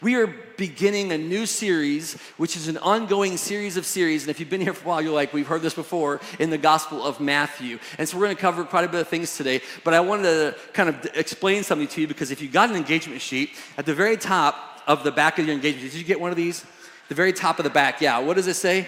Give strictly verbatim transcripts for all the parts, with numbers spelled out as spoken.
We are beginning a new series, which is an ongoing series of series. And if you've been here for a while, you're like, we've heard this before in the Gospel of Matthew. And so we're going to cover quite a bit of things today. But I wanted to kind of explain something to you, because if you got an engagement sheet, at the very top of the back of your engagement sheet, did you get one of these? The very top of the back, yeah. What does it say?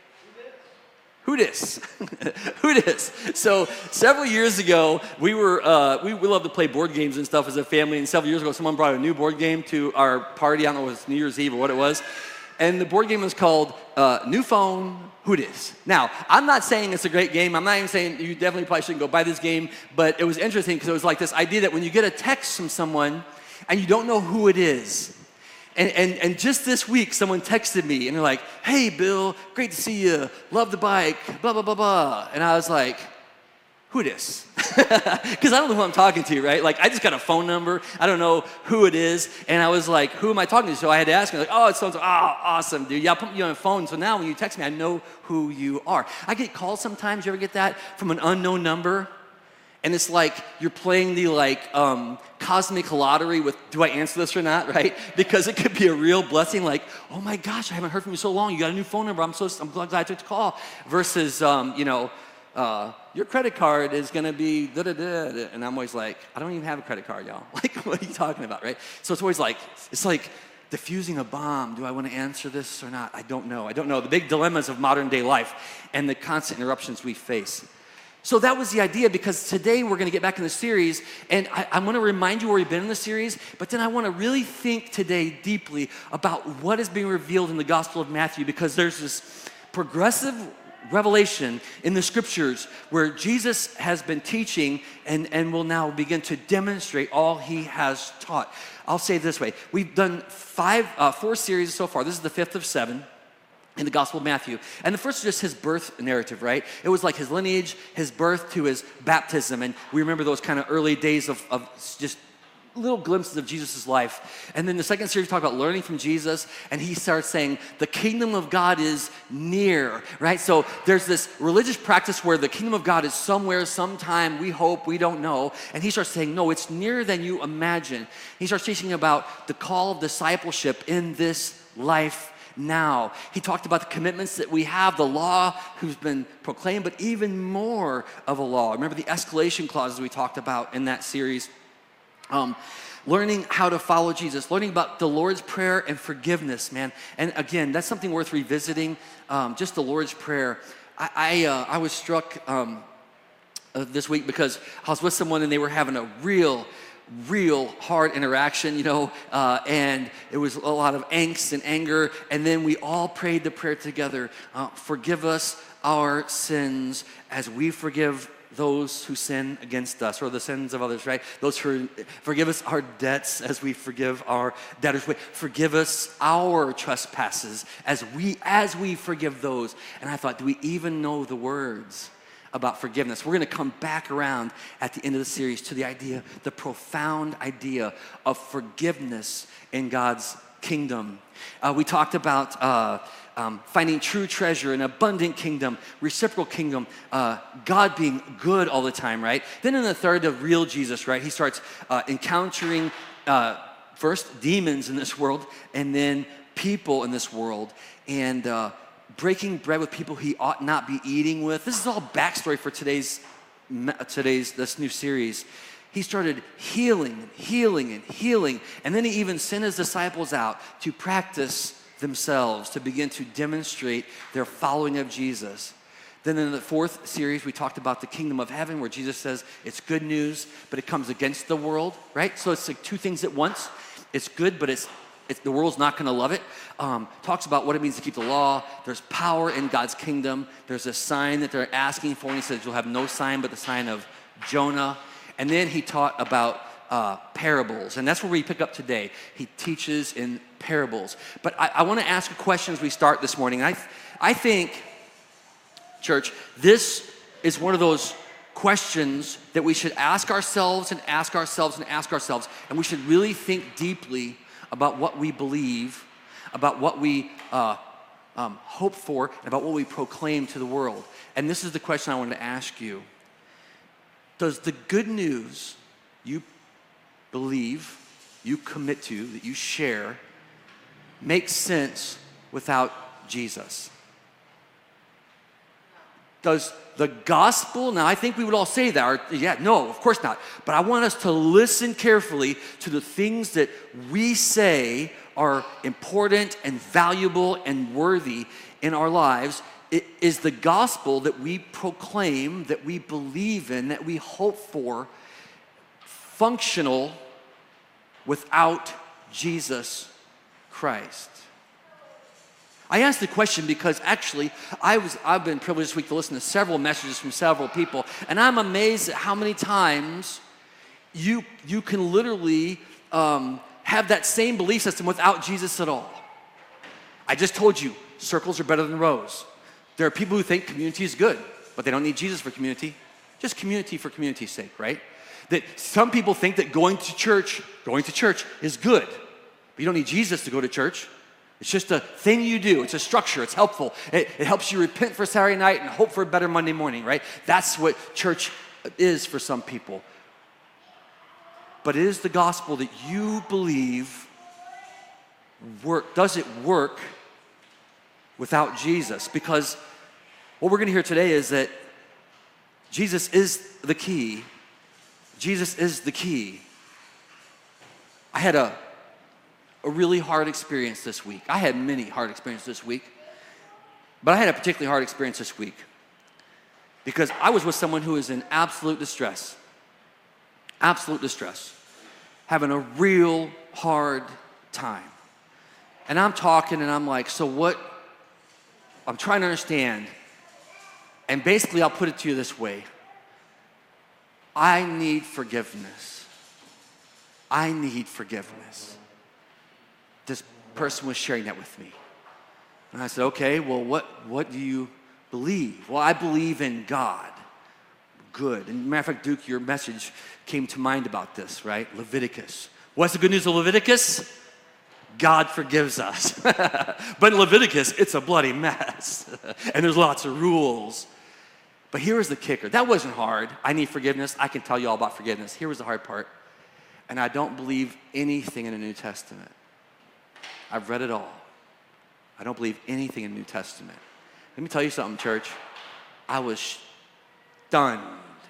Who dis? Who dis? So several years ago, we were uh, we, we love to play board games and stuff as a family. And several years ago, someone brought a new board game to our party. I don't know if it was New Year's Eve or what it was. And the board game was called uh, New Phone Who Dis. Now, I'm not saying it's a great game. I'm not even saying you definitely probably shouldn't go buy this game. But it was interesting because it was like this idea that when you get a text from someone and you don't know who it is. And, and, and just this week, someone texted me, and they're like, hey, Bill, great to see you, love the bike, blah, blah, blah, blah. And I was like, who dis? Because I don't know who I'm talking to, right? Like, I just got a phone number. I don't know who it is. And I was like, who am I talking to? So I had to ask him, like, oh, it's so-and-so. Oh, awesome, dude. Yeah, I'll put you on the phone. So now when you text me, I know who you are. I get calls sometimes. You ever get that from an unknown number? And it's like you're playing the like um, cosmic lottery with, do I answer this or not, right? Because it could be a real blessing, like, oh my gosh, I haven't heard from you so long. You got a new phone number. I'm so I'm glad I took the call. Versus, um, you know, uh, your credit card is gonna be da da da. And I'm always like, I don't even have a credit card, y'all. Like, what are you talking about, right? So it's always like, it's like diffusing a bomb. Do I want to answer this or not? I don't know. I don't know. The big dilemmas of modern day life and the constant interruptions we face. So that was the idea, because today we're going to get back in the series, and I, I want to remind you where we've been in the series, but then I want to really think today deeply about what is being revealed in the Gospel of Matthew, because there's this progressive revelation in the scriptures where Jesus has been teaching and, and will now begin to demonstrate all he has taught. I'll say it this way. We've done five, uh, four series so far. This is the fifth of seven in the Gospel of Matthew. And the first is just his birth narrative, right? It was like his lineage, his birth to his baptism. And we remember those kind of early days of, of just little glimpses of Jesus' life. And then the second series talked about learning from Jesus, and he starts saying, the kingdom of God is near, right? So there's this religious practice where the kingdom of God is somewhere, sometime, we hope, we don't know. And he starts saying, no, it's nearer than you imagine. He starts teaching about the call of discipleship in this life now. He talked about the commitments that we have, the law who's been proclaimed, but even more of a law. Remember the escalation clauses we talked about in that series. Um, learning how to follow Jesus, learning about the Lord's Prayer and forgiveness, man. And again, that's something worth revisiting, um, just the Lord's Prayer. I, I, uh, I was struck um, uh, this week because I was with someone and they were having a real real hard interaction, you know, uh, and it was a lot of angst and anger, and then we all prayed the prayer together, uh, forgive us our sins as we forgive those who sin against us, or the sins of others, right? Those who forgive us our debts as we forgive our debtors. Forgive us our trespasses as we as we forgive those. And I thought, do we even know the words about forgiveness? We're going to come back around at the end of the series to the idea, the profound idea of forgiveness in God's kingdom. Uh, we talked about uh, um, finding true treasure, an abundant kingdom, reciprocal kingdom, uh, God being good all the time, right? Then in the third, the real Jesus, right? He starts uh, encountering uh, first demons in this world, and then people in this world, and uh, breaking bread with people he ought not be eating with. This is all backstory for today's, today's this new series. He started healing and healing and healing, and then he even sent his disciples out to practice themselves, to begin to demonstrate their following of Jesus. Then in the fourth series, we talked about the kingdom of heaven, where Jesus says it's good news, but it comes against the world, right? So it's like two things at once. It's good, but it's It's, the world's not going to love it. Um, talks about what it means to keep the law. There's power in God's kingdom. There's a sign that they're asking for, and he says, you'll have no sign but the sign of Jonah. And then he taught about uh, parables, and that's where we pick up today. He teaches in parables. But I, I want to ask a question as we start this morning. I, I think, church, this is one of those questions that we should ask ourselves and ask ourselves and ask ourselves, and we should really think deeply about what we believe, about what we uh, um, hope for, and about what we proclaim to the world. And this is the question I wanted to ask you. Does the good news you believe, you commit to, that you share, make sense without Jesus? Does the gospel, now I think we would all say that, or yeah, no, of course not. But I want us to listen carefully to the things that we say are important and valuable and worthy in our lives. It is the gospel that we proclaim, that we believe in, that we hope for, functional without Jesus Christ? I asked the question because actually I was, I've been privileged this week to listen to several messages from several people, and I'm amazed at how many times you, you can literally um, have that same belief system without Jesus at all. I just told you, circles are better than rows. There are people who think community is good, but they don't need Jesus for community. Just community for community's sake, right? That some people think that going to church, going to church is good, but you don't need Jesus to go to church. It's just a thing you do. It's a structure. It's helpful. It, it helps you repent for Saturday night and hope for a better Monday morning, right? That's what church is for some people. But it is the gospel that you believe work. Does it work without Jesus? Because what we're going to hear today is that Jesus is the key. Jesus is the key. I had a A really hard experience this week. I had many hard experiences this week, but I had a particularly hard experience this week because I was with someone who is in absolute distress, absolute distress, having a real hard time. And I'm talking and I'm like, so what? I'm trying to understand. And basically I'll put it to you this way. I need forgiveness. I need forgiveness. This person was sharing that with me. And I said, okay, well, what, what do you believe? Well, I believe in God. Good. And matter of fact, Duke, your message came to mind about this, right? Leviticus. What's the good news of Leviticus? God forgives us. But in Leviticus, it's a bloody mess. And there's lots of rules. But here was the kicker. That wasn't hard. I need forgiveness. I can tell you all about forgiveness. Here was the hard part. And I don't believe anything in the New Testament. I've read it all. I don't believe anything in the New Testament. Let me tell you something, church. I was stunned.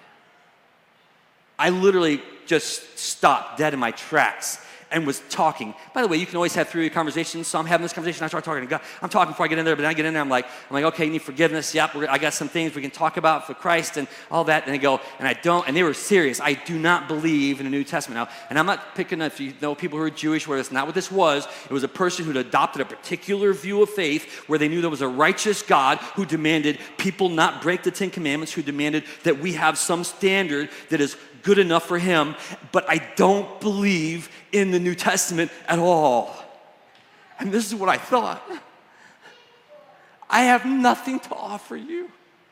I literally just stopped dead in my tracks and was talking. By the way, you can always have three-way conversations. So I'm having this conversation. I start talking to God. I'm talking before I get in there, but then I get in there. I'm like, I'm like, okay, you need forgiveness. Yep, we're, I got some things we can talk about for Christ and all that. And they go, and I don't. And they were serious. I do not believe in the New Testament now. And I'm not picking up. If you know people who are Jewish, where that's not what this was. It was a person who'd adopted a particular view of faith, where they knew there was a righteous God who demanded people not break the Ten Commandments, who demanded that we have some standard that is good enough for him, but I don't believe in the New Testament at all. And this is what I thought. I have nothing to offer you.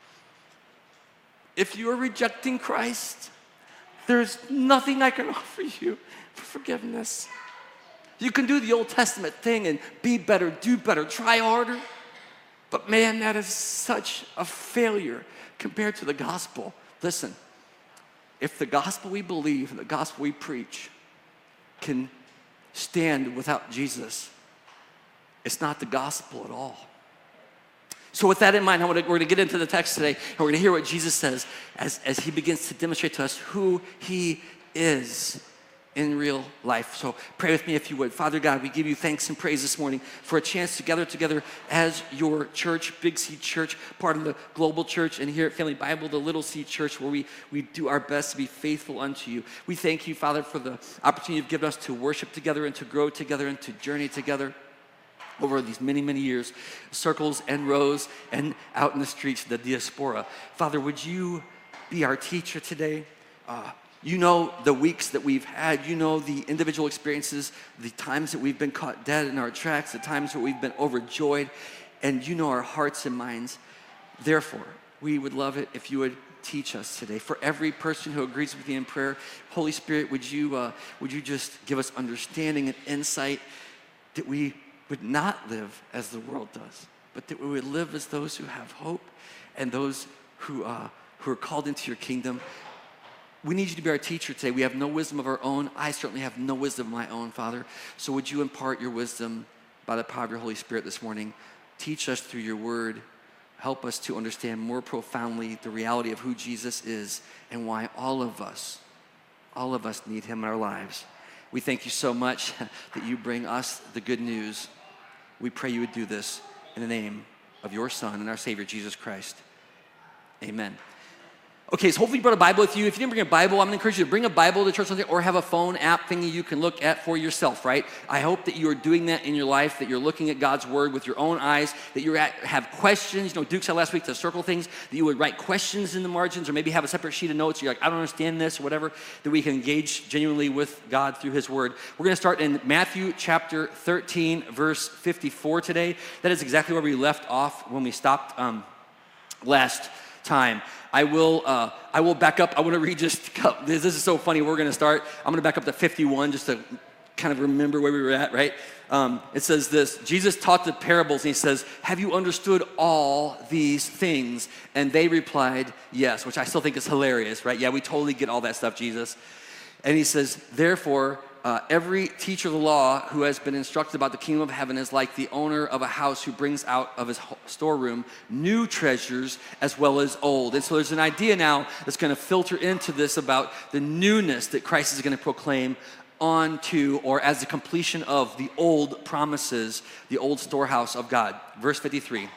If you are rejecting Christ, there's nothing I can offer you for forgiveness. You can do the Old Testament thing and be better, do better, try harder. But man, that is such a failure compared to the gospel. Listen. If the gospel we believe and the gospel we preach can stand without Jesus, it's not the gospel at all. So with that in mind, I wanna, we're going to get into the text today, and we're going to hear what Jesus says as, as he begins to demonstrate to us who he is in real life. So pray with me if you would. Father God, we give you thanks and praise this morning for a chance to gather together as your church, Big C Church, part of the global church, and here at Family Bible, the Little C Church, where we, we do our best to be faithful unto you. We thank you, Father, for the opportunity you've given us to worship together and to grow together and to journey together over these many, many years, circles and rows and out in the streets, the diaspora. Father, would you be our teacher today? Uh, You know the weeks that we've had. You know the individual experiences, the times that we've been caught dead in our tracks, the times that we've been overjoyed, and you know our hearts and minds. Therefore, we would love it if you would teach us today. For every person who agrees with me in prayer, Holy Spirit, would you, uh, would you just give us understanding and insight that we would not live as the world does, but that we would live as those who have hope and those who, uh, who are called into your kingdom. We need you to be our teacher today. We have no wisdom of our own. I certainly have no wisdom of my own, Father. So would you impart your wisdom by the power of your Holy Spirit this morning. Teach us through your word. Help us to understand more profoundly the reality of who Jesus is and why all of us, all of us need him in our lives. We thank you so much that you bring us the good news. We pray you would do this in the name of your Son and our Savior, Jesus Christ. Amen. Okay, so hopefully you brought a Bible with you. If you didn't bring a Bible, I'm gonna encourage you to bring a Bible to church Sunday or have a phone app thingy you can look at for yourself, right? I hope that you are doing that in your life, that you're looking at God's word with your own eyes, that you have questions. You know, Duke said last week to circle things, that you would write questions in the margins or maybe have a separate sheet of notes. You're like, I don't understand this or whatever, that we can engage genuinely with God through his word. We're gonna start in Matthew chapter thirteen, verse fifty-four today. That is exactly where we left off when we stopped um, last time. I will uh, I will back up. I want to read just, this, this is so funny. We're going to start. I'm going to back up to fifty-one just to kind of remember where we were at, right? Um, it says this, Jesus taught the parables and he says, have you understood all these things? And they replied, yes, which I still think is hilarious, right? Yeah, we totally get all that stuff, Jesus. And he says, therefore, Uh, every teacher of the law who has been instructed about the kingdom of heaven is like the owner of a house who brings out of his storeroom new treasures as well as old. And so there's an idea now that's going to filter into this about the newness that Christ is going to proclaim onto or as the completion of the old promises, the old storehouse of God. Verse fifty-three.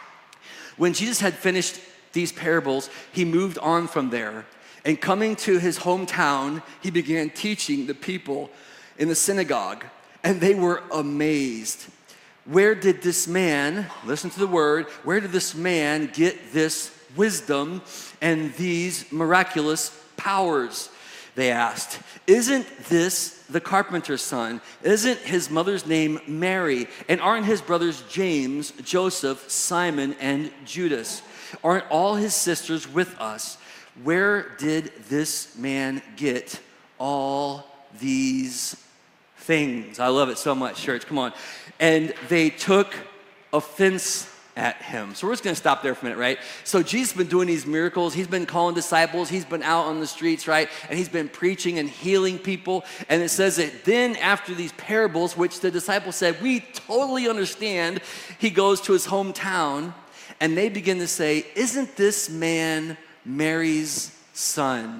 When Jesus had finished these parables, he moved on from there. And coming to his hometown, he began teaching the people in the synagogue, and they were amazed. Where did this man, listen to the word, where did this man get this wisdom and these miraculous powers? They asked. Isn't this the carpenter's son? Isn't his mother's name Mary? And aren't his brothers James, Joseph, Simon, and Judas? Aren't all his sisters with us? Where did this man get all these things? I love it so much, church. Come on. And they took offense at him. So we're just going to stop there for a minute, right? So Jesus has been doing these miracles. He's been calling disciples. He's been out on the streets, right? And he's been preaching and healing people. And it says that then after these parables, which the disciples said, we totally understand, he goes to his hometown and they begin to say, isn't this man Mary's son?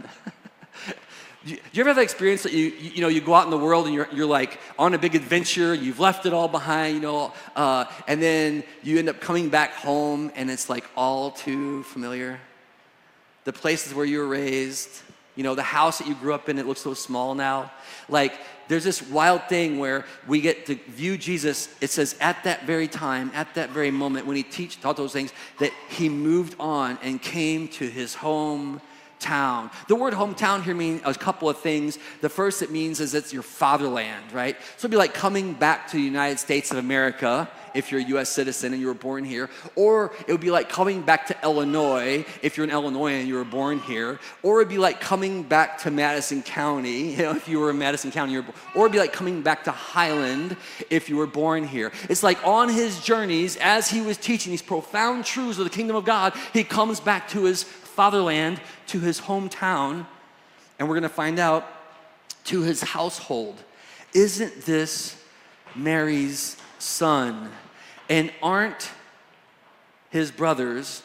Do you ever have that experience that you, you know, you go out in the world and you're, you're like on a big adventure, you've left it all behind, you know, uh, and then you end up coming back home and it's like all too familiar? The places where you were raised, you know, the house that you grew up in, it looks so small now. Like there's this wild thing where we get to view Jesus. It says at that very time, at that very moment when he teach, taught those things, that he moved on and came to his hometown. The word hometown here means a couple of things. The first it means is it's your fatherland, right? So it'd be like coming back to the United States of America if you're a U S citizen and you were born here, or it would be like coming back to Illinois if you're an Illinoisan and you were born here, or it'd be like coming back to Madison County, you know, if you were in Madison County, you were, or it'd be like coming back to Highland if you were born here. It's like on his journeys, as he was teaching these profound truths of the kingdom of God, he comes back to his fatherland, to his hometown, and we're gonna find out, to his household. Isn't this Mary's son? And aren't his brothers,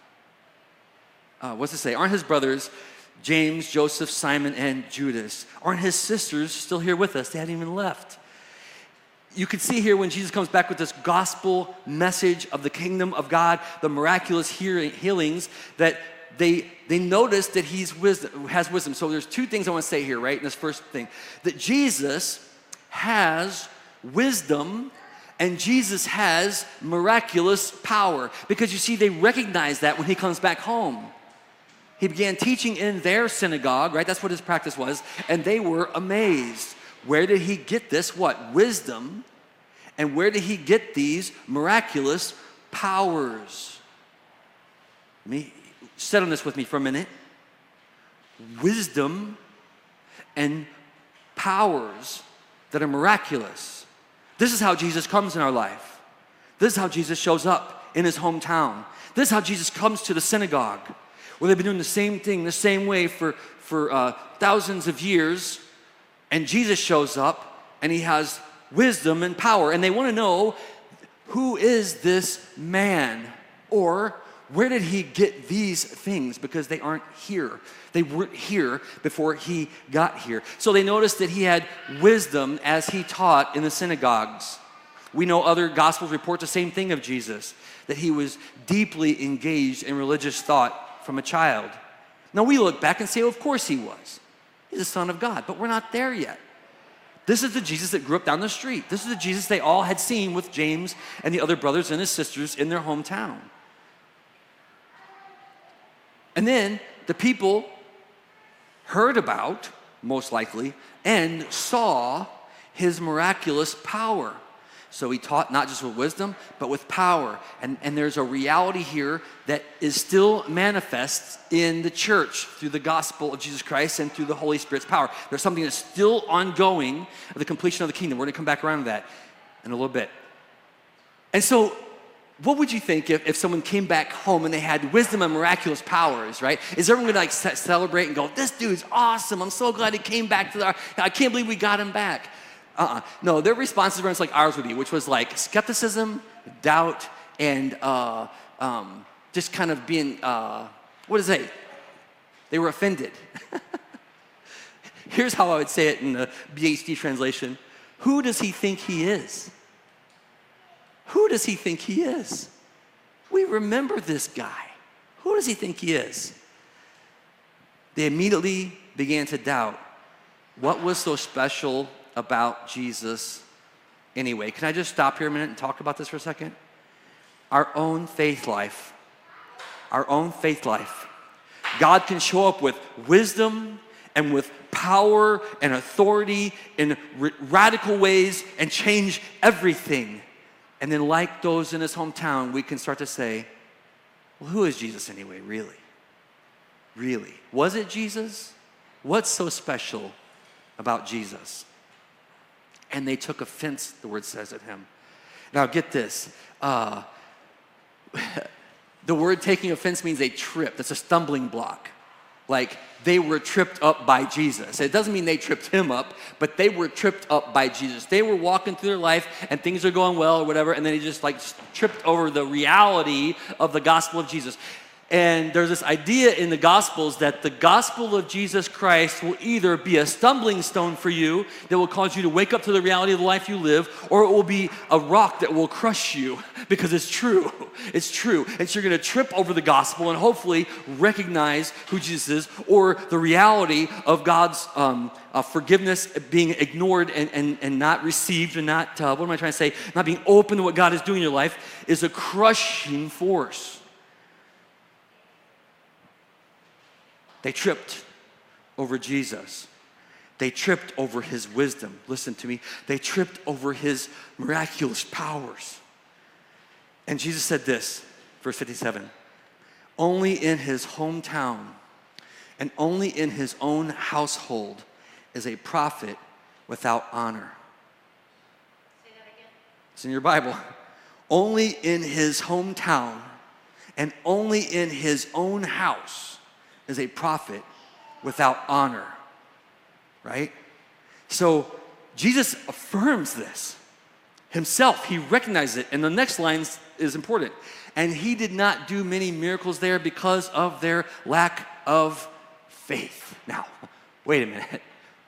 uh, what's it say? Aren't his brothers James, Joseph, Simon, and Judas? Aren't his sisters still here with us? They hadn't even left. You can see here when Jesus comes back with this gospel message of the kingdom of God, the miraculous healings, that they they notice that he's wisdom, has wisdom. So there's two things I want to say here, right? In this first thing, that Jesus has wisdom and Jesus has miraculous power. Because you see, they recognize that when he comes back home. He began teaching in their synagogue, right? That's what his practice was. And they were amazed. Where did he get this, what? Wisdom. And where did he get these miraculous powers? Let me sit on this with me for a minute. Wisdom and powers that are miraculous. This is how Jesus comes in our life. This is how Jesus shows up in his hometown. This is how Jesus comes to the synagogue, where they've been doing the same thing, the same way for, for uh, thousands of years. And Jesus shows up and he has wisdom and power. And they want to know, who is this man? Or where did he get these things? Because they aren't here. They weren't here before he got here. So they noticed that he had wisdom as he taught in the synagogues. We know other gospels report the same thing of Jesus, that he was deeply engaged in religious thought from a child. Now we look back and say, well, of course he was. He's the Son of God, but we're not there yet. This is the Jesus that grew up down the street. This is the Jesus they all had seen with James and the other brothers and his sisters in their hometown. And then the people heard about, most likely, and saw his miraculous power. So he taught not just with wisdom, but with power. And, and there's a reality here that is still manifest in the church through the gospel of Jesus Christ and through the Holy Spirit's power. There's something that's still ongoing of the completion of the kingdom. We're going to come back around to that in a little bit. And so what would you think if, if someone came back home and they had wisdom and miraculous powers, right? Is everyone gonna like celebrate and go, this dude's awesome, I'm so glad he came back to the, I can't believe we got him back. Uh-uh. No, their responses were like ours would be, which was like skepticism, doubt, and uh, um, just kind of being, uh, what does it say? They were offended. Here's how I would say it in the B H D translation. Who does he think he is? Who does he think he is? We remember this guy. Who does he think he is? They immediately began to doubt. What was so special about Jesus anyway? Can I just stop here a minute and talk about this for a second? Our own faith life. Our own faith life. God can show up with wisdom and with power and authority in r- radical ways and change everything. And then like those in his hometown, we can start to say, well, who is Jesus anyway, really? Really? Was it Jesus? What's so special about Jesus? And they took offense, the word says, at him. Now get this. Uh, the word taking offense means they tripped. It's a stumbling block. Like they were tripped up by Jesus. It doesn't mean they tripped him up, but they were tripped up by Jesus. They were walking through their life and things are going well or whatever, and then he just like tripped over the reality of the gospel of Jesus. And there's this idea in the Gospels that the gospel of Jesus Christ will either be a stumbling stone for you that will cause you to wake up to the reality of the life you live, or it will be a rock that will crush you because it's true. It's true. And so you're going to trip over the gospel and hopefully recognize who Jesus is, or the reality of God's um, uh, forgiveness being ignored and, and, and not received and not, uh, what am I trying to say, not being open to what God is doing in your life is a crushing force. They tripped over Jesus. They tripped over his wisdom. Listen to me. They tripped over his miraculous powers. And Jesus said this, verse fifty-seven, only in his hometown and only in his own household is a prophet without honor. Say that again. It's in your Bible. Only in his hometown and only in his own house is a prophet without honor, right? So Jesus affirms this himself. He recognizes it. And the next line is important. And he did not do many miracles there because of their lack of faith. Now, wait a minute.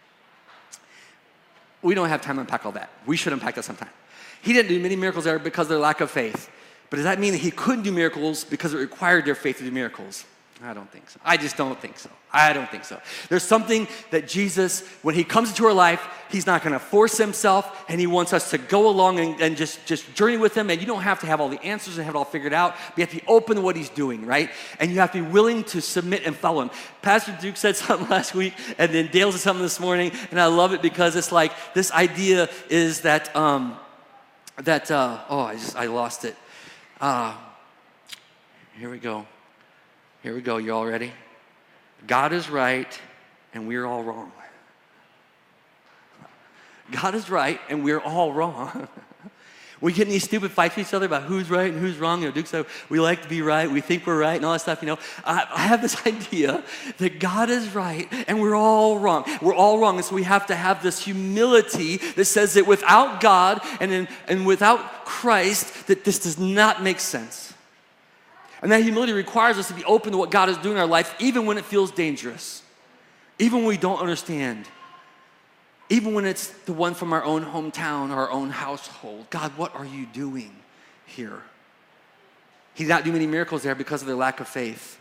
We don't have time to unpack all that. We should unpack that sometime. He didn't do many miracles there because of their lack of faith. But does that mean that he couldn't do miracles because it required their faith to do miracles? I don't think so. I just don't think so. I don't think so. There's something that Jesus, when he comes into our life, he's not going to force himself, and he wants us to go along and, and just, just journey with him. And you don't have to have all the answers and have it all figured out, but you have to be open to what he's doing, right? And you have to be willing to submit and follow him. Pastor Duke said something last week, and then Dale said something this morning, and I love it because it's like this idea is that, um, that uh, oh, I just, I lost it. Uh, here we go. Here we go, you all ready? God is right and we're all wrong. God is right and we're all wrong. We get in these stupid fights with each other about who's right and who's wrong. You know, Duke said, we like to be right, we think we're right, and all that stuff, you know. I, I have this idea that God is right, and we're all wrong. We're all wrong, and so we have to have this humility that says that without God and, in, and without Christ, that this does not make sense. And that humility requires us to be open to what God is doing in our life, even when it feels dangerous, even when we don't understand. Even when it's the one from our own hometown, our own household. God, what are you doing here? He did not do many miracles there because of their lack of faith.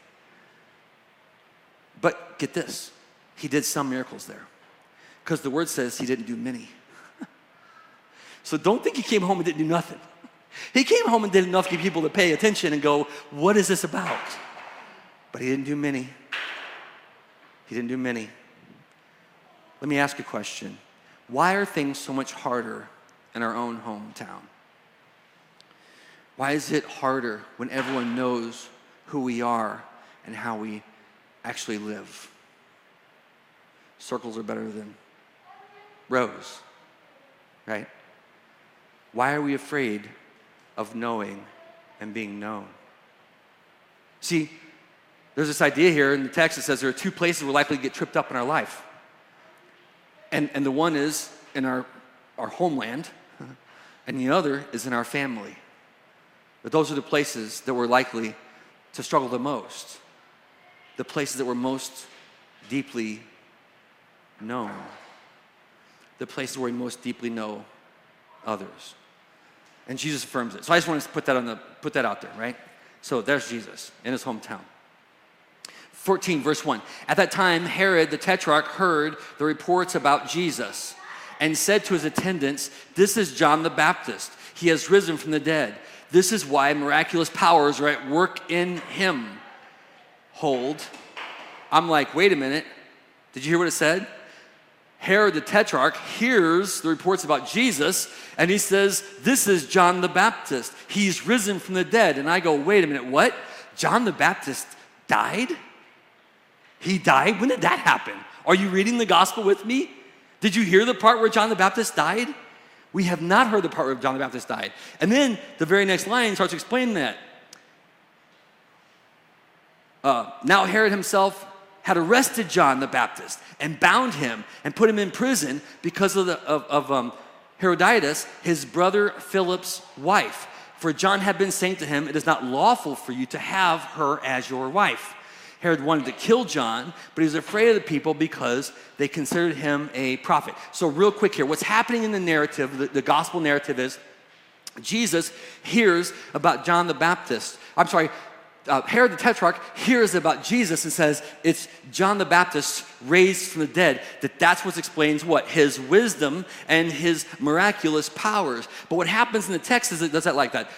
But get this, he did some miracles there. Because the word says he didn't do many. So don't think he came home and didn't do nothing. He came home and did enough to get people to pay attention and go, what is this about? But he didn't do many. He didn't do many. Let me ask a question. Why are things so much harder in our own hometown? Why is it harder when everyone knows who we are and how we actually live? Circles are better than rows, right? Why are we afraid of knowing and being known? See, there's this idea here in the text that says there are two places we're likely to get tripped up in our life. And, and the one is in our, our homeland, and the other is in our family. But those are the places that we're likely to struggle the most, the places that we're most deeply known, the places where we most deeply know others. And Jesus affirms it. So I just want to put that on the put that out there, right? So there's Jesus in his hometown. fourteen, verse one. At that time, Herod the Tetrarch heard the reports about Jesus and said to his attendants, this is John the Baptist. He has risen from the dead. This is why miraculous powers are at work in him. Hold. I'm like, wait a minute. Did you hear what it said? Herod the Tetrarch hears the reports about Jesus, and he says, this is John the Baptist. He's risen from the dead. And I go, wait a minute, what? John the Baptist died? He died? When did that happen? Are you reading the gospel with me? Did you hear the part where John the Baptist died? We have not heard the part where John the Baptist died. And then the very next line starts explaining that. Uh, now Herod himself had arrested John the Baptist and bound him and put him in prison because of, the, of, of um, Herodias, his brother Philip's wife. For John had been saying to him, it is not lawful for you to have her as your wife. Herod wanted to kill John, but he was afraid of the people because they considered him a prophet. So real quick here, what's happening in the narrative, the, the gospel narrative is Jesus hears about John the Baptist. I'm sorry, uh, Herod the Tetrarch hears about Jesus and says it's John the Baptist raised from the dead. That that's what explains what? His wisdom and his miraculous powers. But what happens in the text is it does that like that.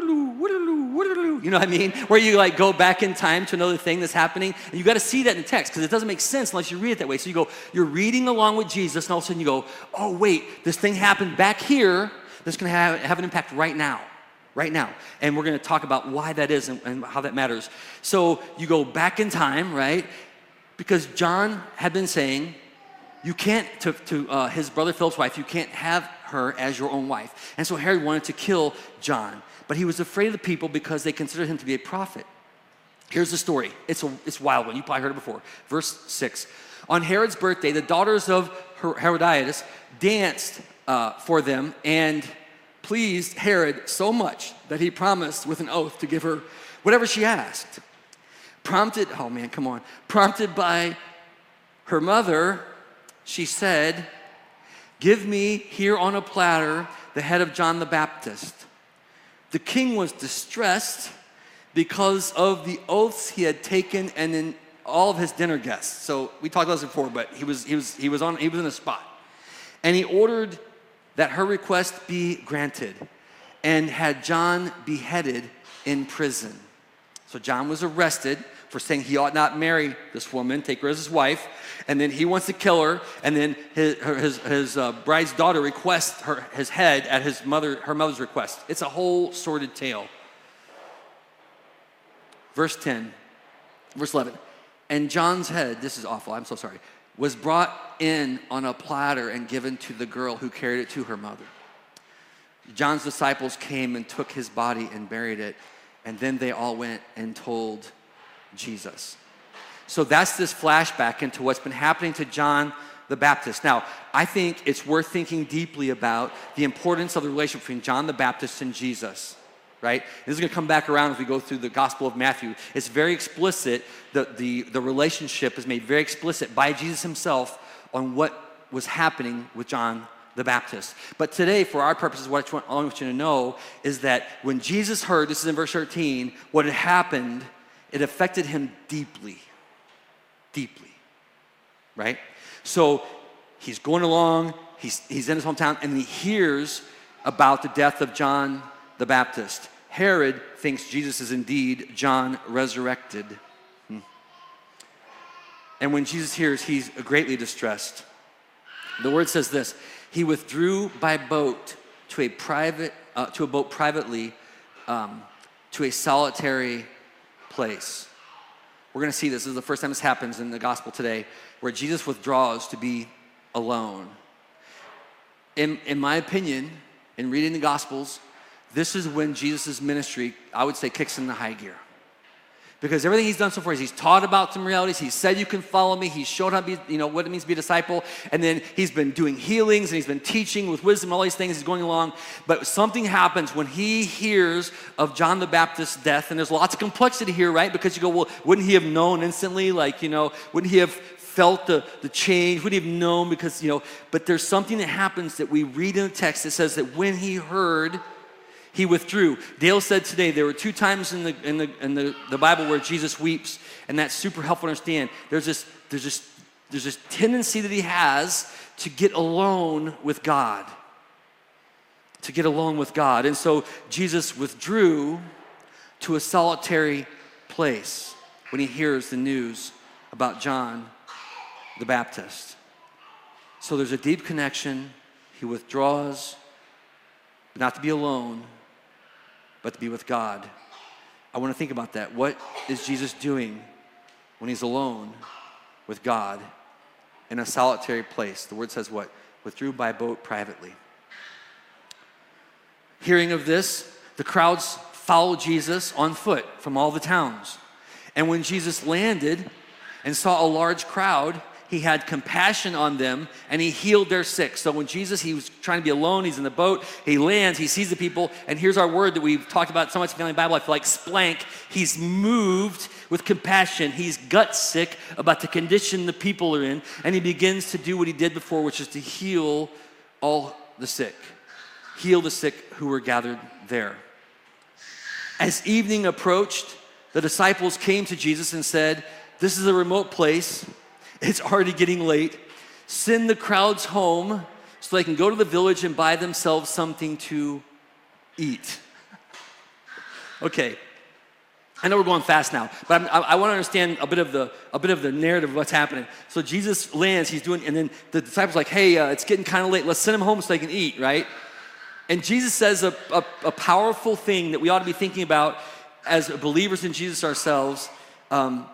You know what I mean? Where you like go back in time to another thing that's happening. And you got to see that in the text because it doesn't make sense unless you read it that way. So you go, you're reading along with Jesus and all of a sudden you go, oh wait, this thing happened back here that's going to have, have an impact right now. Right now. And we're going to talk about why that is and, and how that matters. So you go back in time, right? Because John had been saying, you can't, to, to uh, his brother Philip's wife, you can't have her as your own wife. And so Herod wanted to kill John. But he was afraid of the people because they considered him to be a prophet. Here's the story. It's a it's a wild one. You probably heard it before. Verse six. On Herod's birthday, the daughters of Herodias danced uh, for them and pleased Herod so much that he promised with an oath to give her whatever she asked. Prompted, oh man, come on. Prompted by her mother, she said, give me here on a platter the head of John the Baptist. The king was distressed because of the oaths he had taken and in all of his dinner guests. So we talked about this before, but he was he was he was on he was in a spot. And he ordered that her request be granted and had John beheaded in prison. So John was arrested for saying he ought not marry this woman, take her as his wife, and then he wants to kill her, and then his, her, his, his uh, bride's daughter requests her, his head at his mother, her mother's request. It's a whole sordid tale. Verse ten, verse eleven, and John's head, this is awful, I'm so sorry, was brought in on a platter and given to the girl who carried it to her mother. John's disciples came and took his body and buried it, and then they all went and told Jesus. So that's this flashback into what's been happening to John the Baptist. Now, I think it's worth thinking deeply about the importance of the relationship between John the Baptist and Jesus, right? This is going to come back around as we go through the Gospel of Matthew. It's very explicit. The, the, the relationship is made very explicit by Jesus himself on what was happening with John the Baptist. But today, for our purposes, what I want you to know is that when Jesus heard, this is in verse thirteen, what had happened, it affected him deeply, deeply, right? So he's going along, he's, he's in his hometown, and he hears about the death of John the Baptist. Herod thinks Jesus is indeed John resurrected. Hmm. And when Jesus hears, he's greatly distressed. The word says this: he withdrew by boat to a private, uh, to a boat privately, um, to a solitary place. We're going to see this. This is the first time this happens in the gospel today, where Jesus withdraws to be alone. In, in my opinion, in reading the Gospels, this is when Jesus' ministry, I would say, kicks into high gear. Because everything he's done so far is he's taught about some realities. He said you can follow me. He's showed how to be, you know, what it means to be a disciple. And then he's been doing healings and he's been teaching with wisdom and all these things. He's going along. But something happens when he hears of John the Baptist's death. And there's lots of complexity here, right? Because you go, well, wouldn't he have known instantly? Like, you know, wouldn't he have felt the, the change? Would he have known? Because, you know, but there's something that happens that we read in the text that says that when he heard, he withdrew. Dale said today there were two times in the in the in the, the Bible where Jesus weeps, and that's super helpful to understand. There's this there's this there's this tendency that he has to get alone with God. To get alone with God. And so Jesus withdrew to a solitary place when he hears the news about John the Baptist. So there's a deep connection. He withdraws, not to be alone, but to be with God. I want to think about that. What is Jesus doing when he's alone with God in a solitary place? The word says what? Withdrew by boat privately. Hearing of this, the crowds followed Jesus on foot from all the towns. And when Jesus landed and saw a large crowd, he had compassion on them and he healed their sick. So when Jesus, he was trying to be alone, he's in the boat, he lands, he sees the people, and here's our word that we've talked about so much in Family Bible, I feel like splank. He's moved with compassion. He's gut sick about the condition the people are in, and he begins to do what he did before, which is to heal all the sick. Heal the sick who were gathered there. As evening approached, the disciples came to Jesus and said, "This is a remote place. It's already getting late. Send the crowds home so they can go to the village and buy themselves something to eat." Okay, I know we're going fast now, but I'm, I, I want to understand a bit of the a bit of the narrative of what's happening. So Jesus lands, he's doing, and then the disciples are like, "Hey, uh, it's getting kind of late. Let's send them home so they can eat," right? And Jesus says a, a, a powerful thing that we ought to be thinking about as believers in Jesus ourselves. Um,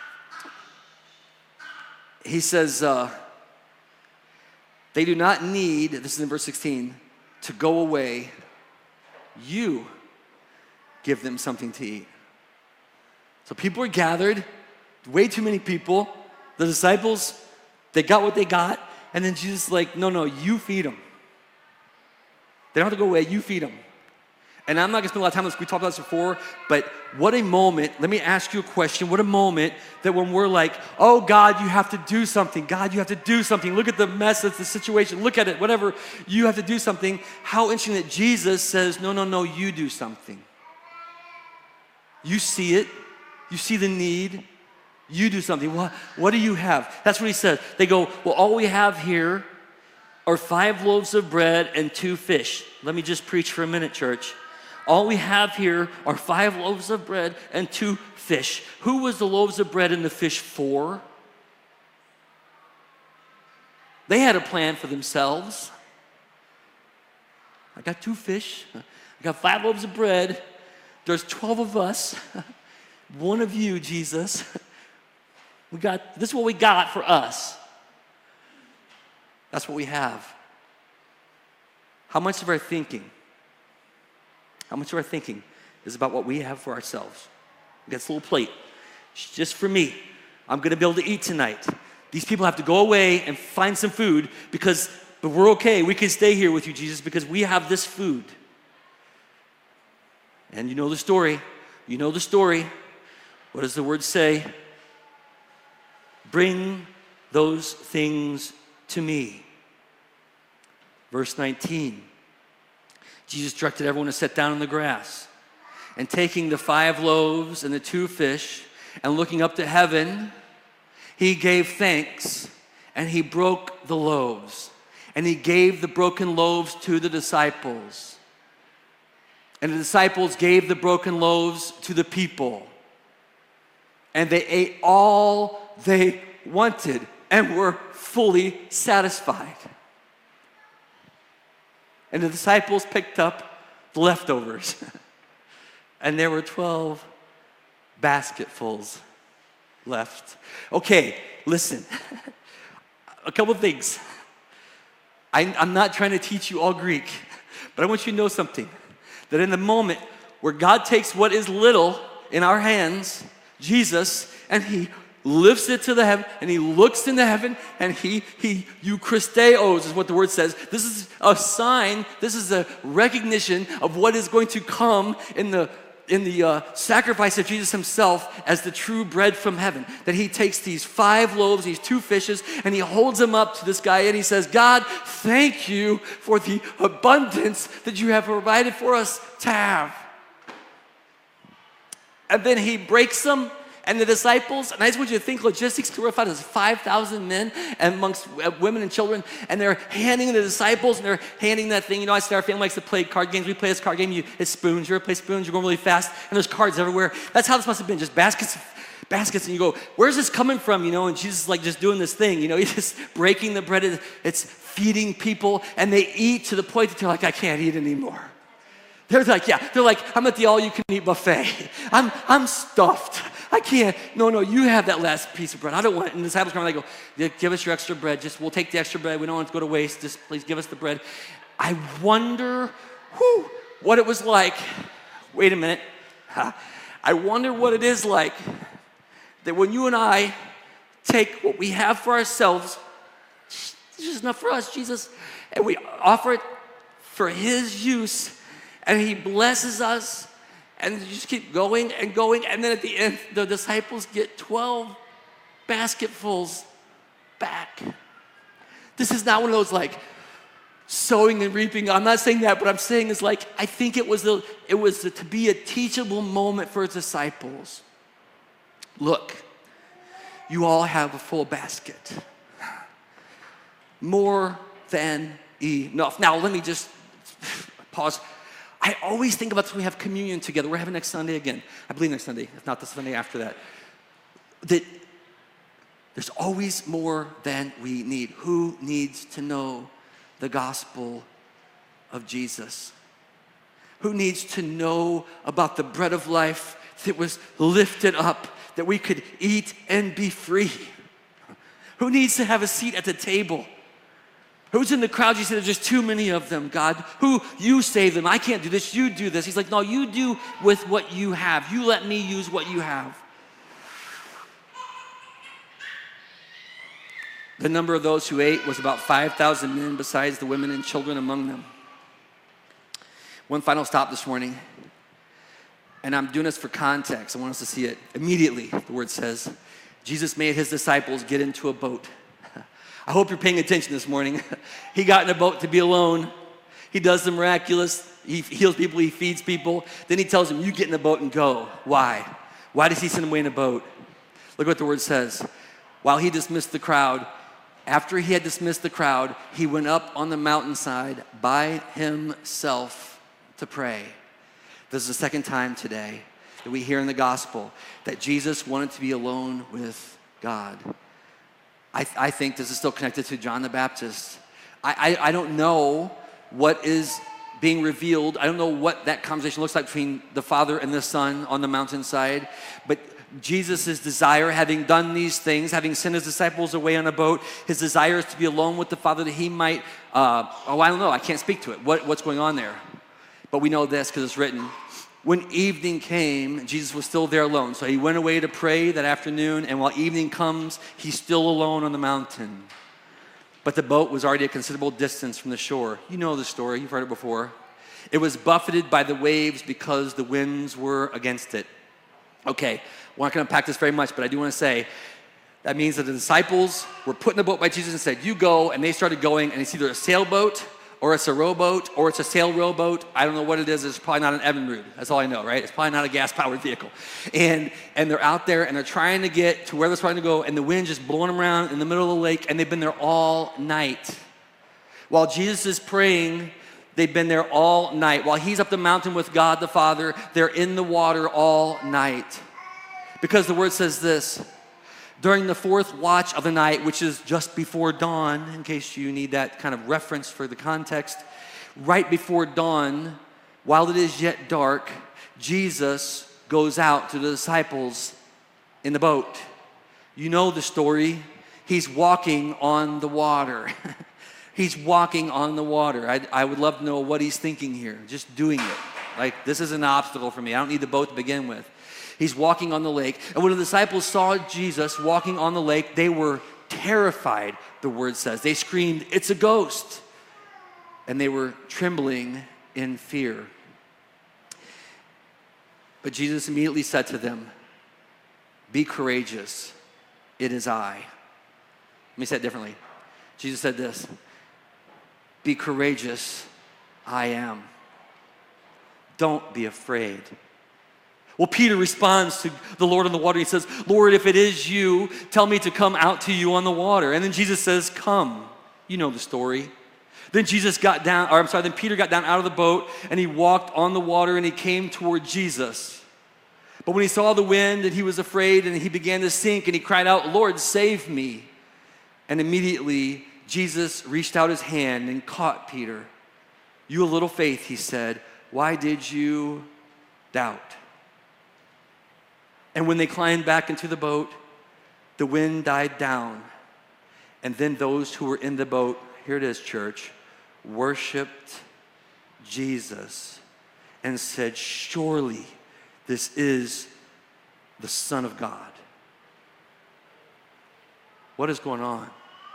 He says, uh, they do not need, this is in verse sixteen, to go away. You give them something to eat. So people are gathered, way too many people. The disciples, they got what they got. And then Jesus is like, no, no, you feed them. They don't have to go away, you feed them. And I'm not gonna spend a lot of time on this, we talked about this before, but what a moment, let me ask you a question, what a moment that when we're like, oh God, you have to do something, God, you have to do something, look at the mess, that's the situation, look at it, whatever, you have to do something. How interesting that Jesus says, no, no, no, you do something. You see it, you see the need, you do something. What, what do you have? That's what he says. They go, well, all we have here are five loaves of bread and two fish. Let me just preach for a minute, church. All we have here are five loaves of bread and two fish. Who was the loaves of bread and the fish for? They had a plan for themselves. I got two fish. I got five loaves of bread. There's twelve of us. One of you, Jesus. We got, this is what we got for us. That's what we have. How much of our thinking How much of our thinking is about what we have for ourselves? We got this little plate. It's just for me. I'm going to be able to eat tonight. These people have to go away and find some food because, but we're okay. We can stay here with you, Jesus, because we have this food. And you know the story. You know the story. What does the word say? Bring those things to me. Verse nineteen. Jesus directed everyone to sit down in the grass. And taking the five loaves and the two fish, and looking up to heaven, he gave thanks, and he broke the loaves. And he gave the broken loaves to the disciples. And the disciples gave the broken loaves to the people. And they ate all they wanted and were fully satisfied. And the disciples picked up the leftovers. And there were twelve basketfuls left. Okay, listen. A couple of things. I, I'm not trying to teach you all Greek, but I want you to know something. That in the moment where God takes what is little in our hands, Jesus, and he lifts it to the heaven, and he looks into heaven, and he, he, Euchristeos is what the word says. This is a sign, this is a recognition of what is going to come in the in the uh, sacrifice of Jesus himself as the true bread from heaven. That he takes these five loaves, these two fishes, and he holds them up to this guy and he says, God, thank you for the abundance that you have provided for us to have. And then he breaks them, and the disciples, and I just want you to think logistics, we're about as five thousand men amongst women and children, and they're handing the disciples, and they're handing that thing. You know, I said our family likes to play card games. We play this card game, you, it's spoons. You ever play spoons? You're going really fast, and there's cards everywhere. That's how this must have been, just baskets baskets, and you go, where's this coming from? You know, and Jesus is like just doing this thing, you know, he's just breaking the bread, it's feeding people, and they eat to the point that they're like, I can't eat anymore. They're like, yeah, they're like, I'm at the all-you-can-eat buffet. I'm, I'm stuffed. I can't. No, no, you have that last piece of bread. I don't want it. And the disciples come and they go, yeah, give us your extra bread. Just, we'll take the extra bread. We don't want it to go to waste. Just please give us the bread. I wonder whew, what it was like. Wait a minute. I wonder what it is like that when you and I take what we have for ourselves, it's just enough for us, Jesus, and we offer it for his use, and he blesses us, and you just keep going and going, and then at the end, the disciples get twelve basketfuls back. This is not one of those like sowing and reaping. I'm not saying that, but I'm saying is like, I think it was, a, it was a, to be a teachable moment for his disciples. Look, you all have a full basket. More than enough. Now, let me just pause. I always think about this when we have communion together. We're having next Sunday again. I believe next Sunday, if not the Sunday after that. That there's always more than we need. Who needs to know the gospel of Jesus? Who needs to know about the bread of life that was lifted up, that we could eat and be free? Who needs to have a seat at the table? Who's in the crowd? You said there's just too many of them, God. Who, you save them. I can't do this, you do this. He's like, no, you do with what you have. You let me use what you have. The number of those who ate was about five thousand men, besides the women and children among them. One final stop this morning, and I'm doing this for context. I want us to see it immediately. The word says, Jesus made his disciples get into a boat. I hope you're paying attention this morning. He got in a boat to be alone. He does the miraculous. He heals people. He feeds people. Then he tells them, you get in the boat and go. Why? Why does he send them away in a boat? Look what the word says. While he dismissed the crowd, after he had dismissed the crowd, he went up on the mountainside by himself to pray. This is the second time today that we hear in the gospel that Jesus wanted to be alone with God. I, th- I think this is still connected to John the Baptist. I, I, I don't know what is being revealed. I don't know what that conversation looks like between the Father and the Son on the mountainside. But Jesus' desire, having done these things, having sent his disciples away on a boat, his desire is to be alone with the Father that he might, uh, oh, I don't know, I can't speak to it. What, what's going on there? But we know this because it's written. When evening came, Jesus was still there alone. So he went away to pray that afternoon, and while evening comes, he's still alone on the mountain. But the boat was already a considerable distance from the shore. You know the story, you've heard it before. It was buffeted by the waves because the winds were against it. Okay, we're not going to unpack this very much, but I do want to say, that means that the disciples were put in a boat by Jesus and said, you go, and they started going, and it's either a sailboat, or it's a rowboat, or it's a sail rowboat. I don't know what it is. It's probably not an Evinrude. That's all I know, right? It's probably not a gas-powered vehicle. And and they're out there, and they're trying to get to where they're trying to go, and the wind's just blowing them around in the middle of the lake, and they've been there all night. While Jesus is praying, they've been there all night. While he's up the mountain with God the Father, they're in the water all night. Because the word says this, during the fourth watch of the night, which is just before dawn, in case you need that kind of reference for the context, right before dawn, while it is yet dark, Jesus goes out to the disciples in the boat. You know the story. He's walking on the water. He's walking on the water. I, I would love to know what he's thinking here, just doing it. Like, this is an obstacle for me. I don't need the boat to begin with. He's walking on the lake. And when the disciples saw Jesus walking on the lake, they were terrified, the word says. They screamed, "It's a ghost." And they were trembling in fear. But Jesus immediately said to them, "Be courageous. It is I." Let me say it differently. Jesus said this, "Be courageous. I am. Don't be afraid." Well, Peter responds to the Lord on the water. He says, "Lord, if it is you, tell me to come out to you on the water." And then Jesus says, "Come." You know the story. Then Jesus got down, or I'm sorry, then Peter got down out of the boat and he walked on the water and he came toward Jesus. But when he saw the wind and he was afraid and he began to sink and he cried out, "Lord, save me." And immediately Jesus reached out his hand and caught Peter. "You of little faith," he said, "why did you doubt?" And when they climbed back into the boat, the wind died down. And then those who were in the boat, here it is, church, worshiped Jesus and said, "Surely this is the Son of God." What is going on?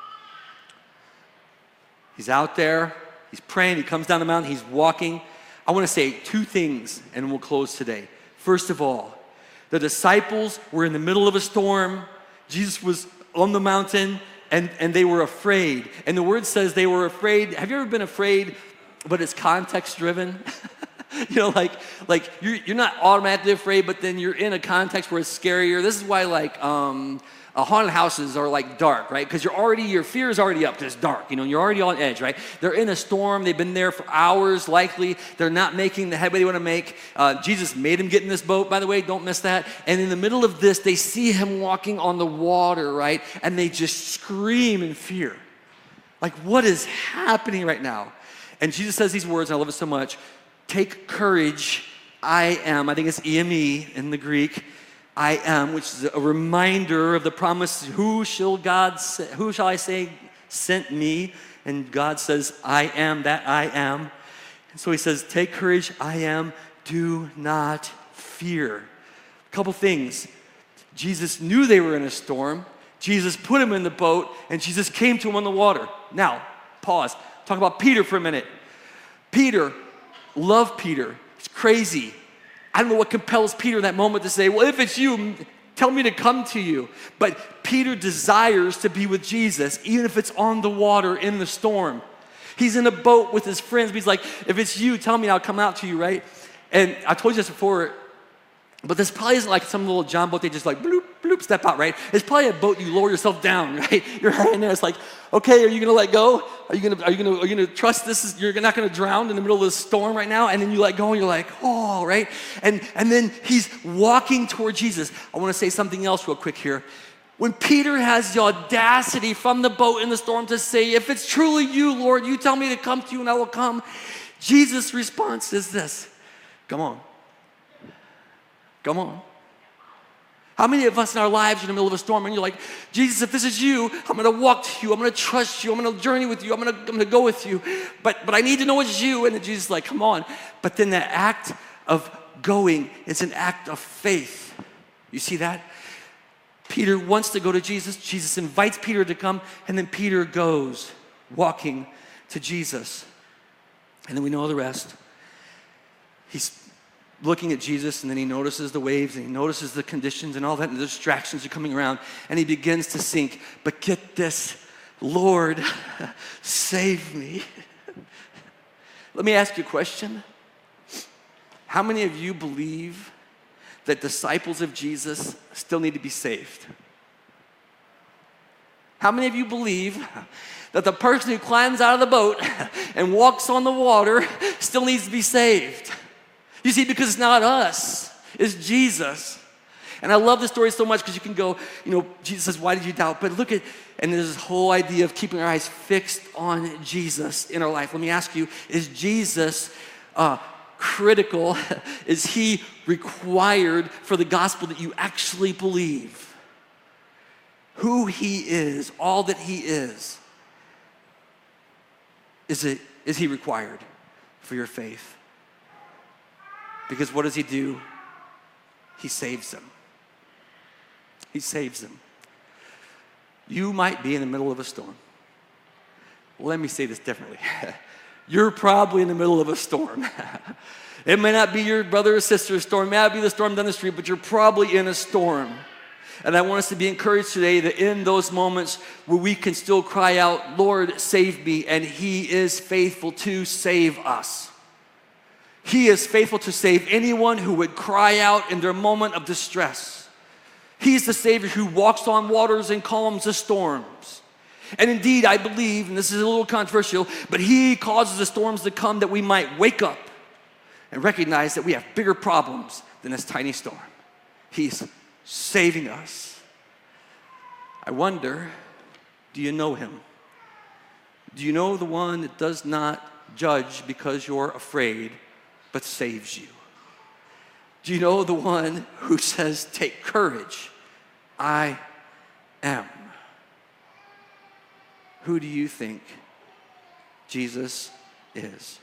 He's out there, he's praying, he comes down the mountain, he's walking. I want to say two things and we'll close today. First of all, the disciples were in the middle of a storm. Jesus was on the mountain and, and they were afraid. And the word says they were afraid. Have you ever been afraid, but it's context driven? You know, like, like you're, you're not automatically afraid, but then you're in a context where it's scarier. This is why like um, uh, haunted houses are like dark, right? Because you're already, your fear is already up because it's dark. You know, you're already on edge, right? They're in a storm. They've been there for hours, likely. They're not making the headway they want to make. Uh, Jesus made them get in this boat, by the way. Don't miss that. And in the middle of this, they see him walking on the water, right? And they just scream in fear. Like, what is happening right now? And Jesus says these words, and I love it so much. "Take courage, I am." I think it's E M E in the Greek. I am, which is a reminder of the promise, who shall God say, who shall I say sent me? And God says, "I am that I am." And so he says, "Take courage, I am, do not fear." A couple things. Jesus knew they were in a storm. Jesus put him in the boat, and Jesus came to him on the water. Now, pause. Talk about Peter for a minute. Peter, love Peter. It's crazy. I don't know what compels Peter in that moment to say, "Well, if it's you, tell me to come to you." But Peter desires to be with Jesus, even if it's on the water in the storm. He's in a boat with his friends, but he's like, "If it's you, tell me, I'll come out to you," right? And I told you this before, but this probably isn't like some little John boat they just like bloop, bloop, step out, right? It's probably a boat you lower yourself down, right? You're hanging there, it's like, okay, are you gonna let go? Are you gonna, are you gonna, are you gonna trust this is, you're not gonna drown in the middle of this storm right now? And then you let go and you're like, oh, right? And, and then he's walking toward Jesus. I wanna say something else real quick here. When Peter has the audacity from the boat in the storm to say, "If it's truly you, Lord, you tell me to come to you and I will come," Jesus' response is this: "Come on. Come on. How many of us in our lives are in the middle of a storm and you're like, Jesus, if this is you, I'm gonna walk to you, I'm gonna trust you, I'm gonna journey with you, I'm gonna, I'm gonna go with you, but, but I need to know it's you. And then Jesus is like, come on. But then the act of going is an act of faith. You see that? Peter wants to go to Jesus. Jesus invites Peter to come, and then Peter goes walking to Jesus. And then we know the rest. He's looking at Jesus, and then he notices the waves, and he notices the conditions and all that, and the distractions are coming around, and he begins to sink. But get this, Lord, save me. Let me ask you a question. How many of you believe that disciples of Jesus still need to be saved? How many of you believe that the person who climbs out of the boat and walks on the water still needs to be saved? You see, because it's not us, it's Jesus. And I love this story so much because you can go, you know, Jesus says, why did you doubt? But look at, and there's this whole idea of keeping our eyes fixed on Jesus in our life. Let me ask you, is Jesus uh, critical? Is he required for the gospel that you actually believe? Who he is, all that he is, is it, is he required for your faith? Because what does he do? He saves them. He saves them. You might be in the middle of a storm. Let me say this differently. You're probably in the middle of a storm. It may not be your brother or sister's storm. It may not be the storm down the street, but you're probably in a storm. And I want us to be encouraged today that in those moments where we can still cry out, Lord, save me, and he is faithful to save us. He is faithful to save anyone who would cry out in their moment of distress. He's the Savior who walks on waters and calms the storms. And indeed, I believe, and this is a little controversial, but he causes the storms to come that we might wake up and recognize that we have bigger problems than this tiny storm. He's saving us. I wonder, do you know him? Do you know the one that does not judge because you're afraid, but saves you? Do you know the one who says, take courage, I am? Who do you think Jesus is?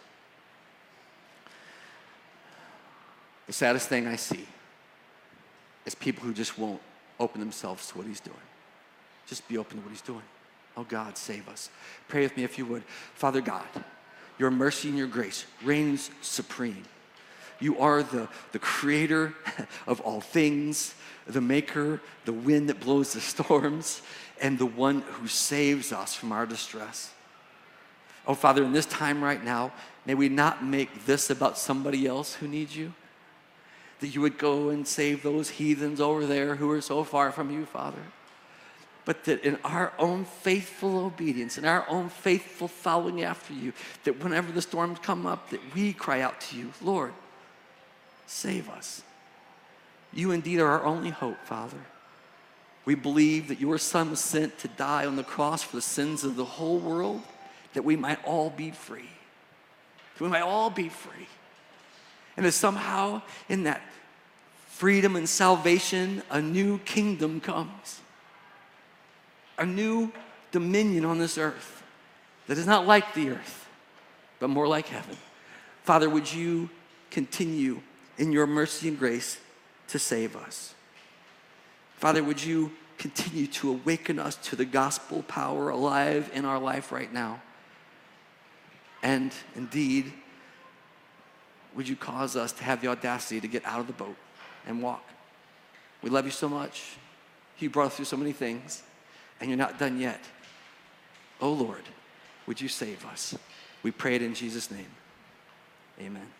The saddest thing I see is people who just won't open themselves to what he's doing. Just be open to what he's doing. Oh God, save us. Pray with me if you would. Father God, your mercy and your grace reigns supreme. You are the, the creator of all things, the maker, the wind that blows the storms, and the one who saves us from our distress. Oh, Father, in this time right now, may we not make this about somebody else who needs you. That you would go and save those heathens over there who are so far from you, Father. But that in our own faithful obedience, in our own faithful following after you, that whenever the storms come up, that we cry out to you, Lord, save us. You indeed are our only hope, Father. We believe that your Son was sent to die on the cross for the sins of the whole world, that we might all be free. That we might all be free. And that somehow in that freedom and salvation, a new kingdom comes. A new dominion on this earth that is not like the earth, but more like heaven. Father, would you continue in your mercy and grace to save us? Father, would you continue to awaken us to the gospel power alive in our life right now? And indeed, would you cause us to have the audacity to get out of the boat and walk? We love you so much. You brought us through so many things, and you're not done yet. Oh Lord, would you save us? We pray it in Jesus' name. Amen.